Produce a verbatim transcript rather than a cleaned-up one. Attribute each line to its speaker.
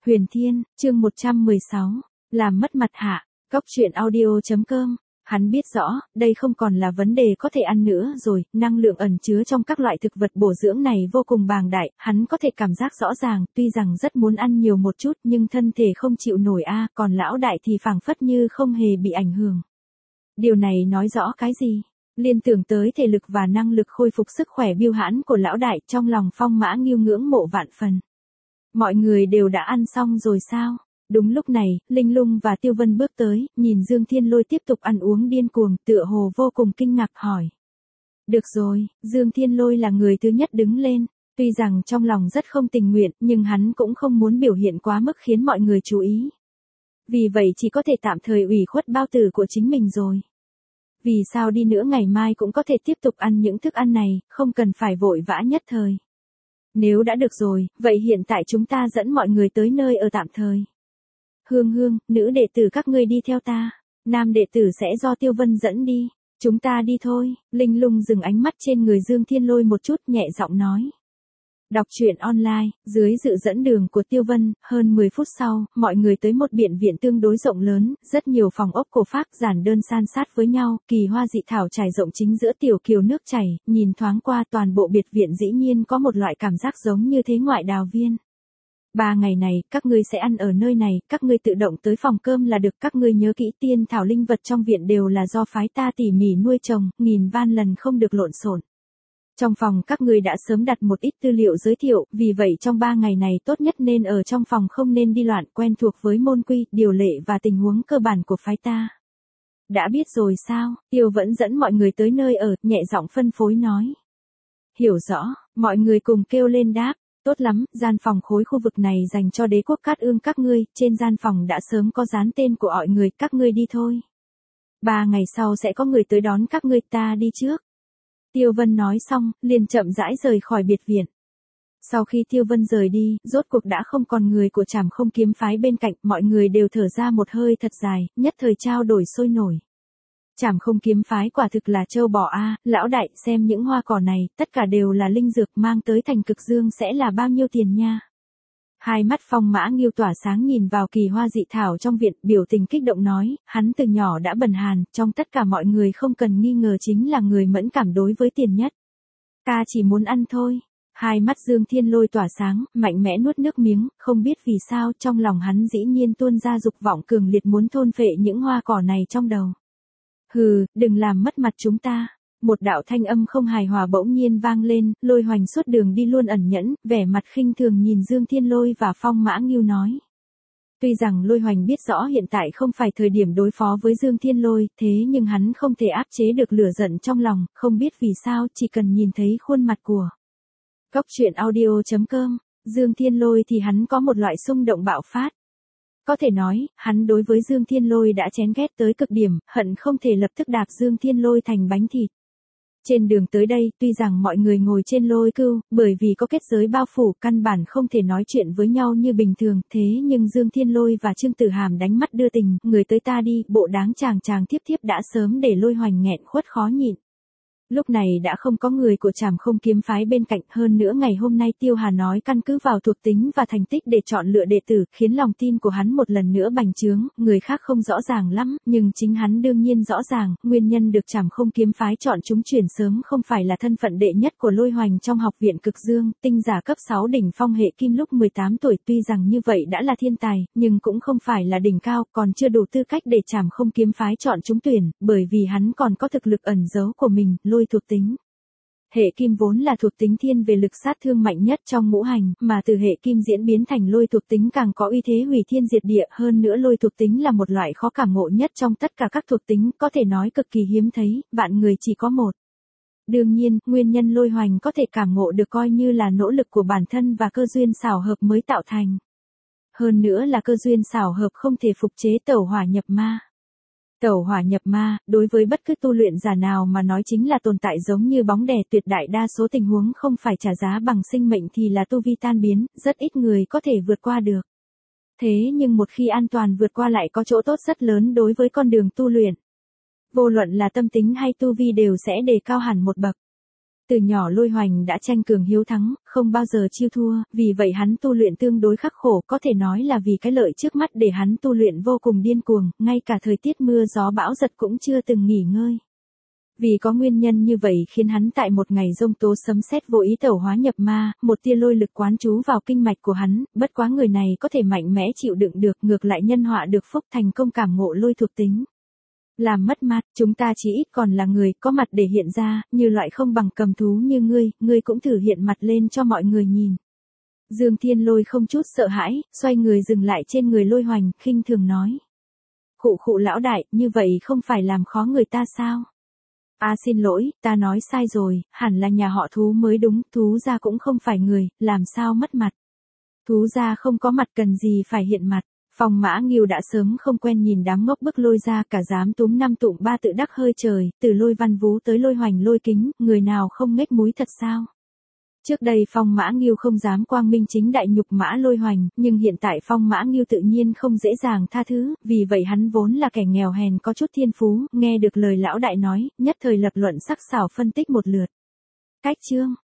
Speaker 1: Huyền Thiên, chương một trăm mười sáu, làm mất mặt hạ, Cóc truyện audio chấm com. Hắn biết rõ, đây không còn là vấn đề có thể ăn nữa rồi, năng lượng ẩn chứa trong các loại thực vật bổ dưỡng này vô cùng bàng đại, hắn có thể cảm giác rõ ràng, tuy rằng rất muốn ăn nhiều một chút nhưng thân thể không chịu nổi a, còn lão đại thì phảng phất như không hề bị ảnh hưởng. Điều này nói rõ cái gì? Liên tưởng tới thể lực và năng lực khôi phục sức khỏe biêu hãn của lão đại, trong lòng Phong Mã Ngưu ngưỡng mộ vạn phần. Mọi người đều đã ăn xong rồi sao? Đúng lúc này, Linh Lung và Tiêu Vân bước tới, nhìn Dương Thiên Lôi tiếp tục ăn uống điên cuồng, tựa hồ vô cùng kinh ngạc hỏi. Được rồi, Dương Thiên Lôi là người thứ nhất đứng lên, tuy rằng trong lòng rất không tình nguyện, nhưng hắn cũng không muốn biểu hiện quá mức khiến mọi người chú ý. Vì vậy chỉ có thể tạm thời ủy khuất bao tử của chính mình rồi. Vì sao đi nữa ngày mai cũng có thể tiếp tục ăn những thức ăn này, không cần phải vội vã nhất thời. Nếu đã được rồi, vậy hiện tại chúng ta dẫn mọi người tới nơi ở tạm thời. Hương Hương, nữ đệ tử các ngươi đi theo ta, nam đệ tử sẽ do Tiêu Vân dẫn đi, chúng ta đi thôi. Linh Lung dừng ánh mắt trên người Dương Thiên Lôi một chút, nhẹ giọng nói. Đọc truyện online, dưới sự dẫn đường của Tiêu Vân, hơn mười phút sau, mọi người tới một biệt viện tương đối rộng lớn, rất nhiều phòng ốc cổ phác giản đơn san sát với nhau, kỳ hoa dị thảo trải rộng chính giữa tiểu kiều nước chảy, nhìn thoáng qua toàn bộ biệt viện dĩ nhiên có một loại cảm giác giống như thế ngoại đào viên. Ba ngày này, các ngươi sẽ ăn ở nơi này, các ngươi tự động tới phòng cơm là được, các ngươi nhớ kỹ tiên thảo linh vật trong viện đều là do phái ta tỉ mỉ nuôi trồng, nghìn van lần không được lộn xộn. Trong phòng các ngươi đã sớm đặt một ít tư liệu giới thiệu, vì vậy trong ba ngày này tốt nhất nên ở trong phòng, không nên đi loạn, quen thuộc với môn quy, điều lệ và tình huống cơ bản của phái ta. Đã biết rồi sao? Tiêu vẫn dẫn mọi người tới nơi ở, nhẹ giọng phân phối nói. Hiểu rõ, mọi người cùng kêu lên đáp. Tốt lắm, gian phòng khối khu vực này dành cho đế quốc Cát Ương các ngươi, trên gian phòng đã sớm có dán tên của mọi người, các ngươi đi thôi. Ba ngày sau sẽ có người tới đón các ngươi, ta đi trước. Tiêu Vân nói xong, liền chậm rãi rời khỏi biệt viện. Sau khi Tiêu Vân rời đi, rốt cuộc đã không còn người của Trảm Không Kiếm phái bên cạnh, mọi người đều thở ra một hơi thật dài, nhất thời trao đổi sôi nổi. Trảm Không Kiếm phái quả thực là châu bò a, lão đại, xem những hoa cỏ này, tất cả đều là linh dược, mang tới Thành Cực Dương sẽ là bao nhiêu tiền nha. Hai mắt Phong Mã Ngưu tỏa sáng nhìn vào kỳ hoa dị thảo trong viện, biểu tình kích động nói, hắn từ nhỏ đã bần hàn, trong tất cả mọi người không cần nghi ngờ chính là người mẫn cảm đối với tiền nhất. Ta chỉ muốn ăn thôi. Hai mắt Dương Thiên Lôi tỏa sáng, mạnh mẽ nuốt nước miếng, không biết vì sao trong lòng hắn dĩ nhiên tuôn ra dục vọng cường liệt muốn thôn phệ những hoa cỏ này trong đầu. Hừ, đừng làm mất mặt chúng ta. Một đạo thanh âm không hài hòa bỗng nhiên vang lên, Lôi Hoành suốt đường đi luôn ẩn nhẫn, vẻ mặt khinh thường nhìn Dương Thiên Lôi và Phong Mã Ngưu nói. Tuy rằng Lôi Hoành biết rõ hiện tại không phải thời điểm đối phó với Dương Thiên Lôi, thế nhưng hắn không thể áp chế được lửa giận trong lòng, không biết vì sao, chỉ cần nhìn thấy khuôn mặt của Cóc truyện audio chấm com, Dương Thiên Lôi thì hắn có một loại xung động bạo phát. Có thể nói, hắn đối với Dương Thiên Lôi đã chén ghét tới cực điểm, hận không thể lập tức đạp Dương Thiên Lôi thành bánh thịt. Trên đường tới đây, tuy rằng mọi người ngồi trên lôi cưu, bởi vì có kết giới bao phủ, căn bản không thể nói chuyện với nhau như bình thường, thế nhưng Dương Thiên Lôi và Trương Tử Hàm đánh mắt đưa tình, người tới ta đi, bộ đáng chàng chàng thiếp thiếp đã sớm để Lôi Hoành nghẹn khuất khó nhịn. Lúc này đã không có người của Trảm Không Kiếm phái bên cạnh, hơn nữa ngày hôm nay Tiêu Hà nói căn cứ vào thuộc tính và thành tích để chọn lựa đệ tử, khiến lòng tin của hắn một lần nữa bành trướng, người khác không rõ ràng lắm, nhưng chính hắn đương nhiên rõ ràng, nguyên nhân được Trảm Không Kiếm phái chọn chúng chuyển sớm không phải là thân phận đệ nhất của Lôi Hoành trong học viện Cực Dương, tinh giả cấp sáu đỉnh phong hệ kim lúc mười tám tuổi, tuy rằng như vậy đã là thiên tài, nhưng cũng không phải là đỉnh cao, còn chưa đủ tư cách để Trảm Không Kiếm phái chọn chúng tuyển, bởi vì hắn còn có thực lực ẩn giấu của mình, Lôi thuộc tính. Hệ kim vốn là thuộc tính thiên về lực sát thương mạnh nhất trong ngũ hành, mà từ hệ kim diễn biến thành lôi thuộc tính càng có uy thế hủy thiên diệt địa, hơn nữa lôi thuộc tính là một loại khó cảm ngộ nhất trong tất cả các thuộc tính, có thể nói cực kỳ hiếm thấy, vạn người chỉ có một. Đương nhiên, nguyên nhân Lôi Hoành có thể cảm ngộ được coi như là nỗ lực của bản thân và cơ duyên xảo hợp mới tạo thành. Hơn nữa là cơ duyên xảo hợp không thể phục chế tẩu hỏa nhập ma. Tẩu hỏa nhập ma, đối với bất cứ tu luyện giả nào mà nói chính là tồn tại giống như bóng đè, tuyệt đại đa số tình huống không phải trả giá bằng sinh mệnh thì là tu vi tan biến, rất ít người có thể vượt qua được. Thế nhưng một khi an toàn vượt qua lại có chỗ tốt rất lớn đối với con đường tu luyện. Vô luận là tâm tính hay tu vi đều sẽ đề cao hẳn một bậc. Từ nhỏ Lôi Hoành đã tranh cường hiếu thắng, không bao giờ chiêu thua, vì vậy hắn tu luyện tương đối khắc khổ, có thể nói là vì cái lợi trước mắt để hắn tu luyện vô cùng điên cuồng, ngay cả thời tiết mưa gió bão giật cũng chưa từng nghỉ ngơi. Vì có nguyên nhân như vậy khiến hắn tại một ngày giông tố sấm sét vô ý tẩu hóa nhập ma, một tia lôi lực quán trú vào kinh mạch của hắn, bất quá người này có thể mạnh mẽ chịu đựng được, ngược lại nhân họa được phúc, thành công cảm ngộ lôi thuộc tính. Làm mất mặt, chúng ta chỉ ít còn là người, có mặt để hiện ra, như loại không bằng cầm thú như ngươi, ngươi cũng thử hiện mặt lên cho mọi người nhìn. Dương Thiên Lôi không chút sợ hãi, xoay người dừng lại trên người Lôi Hoành, khinh thường nói. Khụ khụ lão đại, như vậy không phải làm khó người ta sao? À xin lỗi, ta nói sai rồi, hẳn là nhà họ Thú mới đúng, Thú gia cũng không phải người, làm sao mất mặt. Thú gia không có mặt cần gì phải hiện mặt. Phong Mã Nghiêu đã sớm không quen nhìn đám ngốc bức Lôi gia, cả dám túm năm tụm ba tự đắc hơi trời, từ Lôi Văn Vú tới Lôi Hoành Lôi Kính, người nào không nghếch múi thật sao? Trước đây Phong Mã Nghiêu không dám quang minh chính đại nhục mã Lôi Hoành, nhưng hiện tại Phong Mã Nghiêu tự nhiên không dễ dàng tha thứ, vì vậy hắn vốn là kẻ nghèo hèn có chút thiên phú, nghe được lời lão đại nói, nhất thời lập luận sắc sảo phân tích một lượt. Cách chương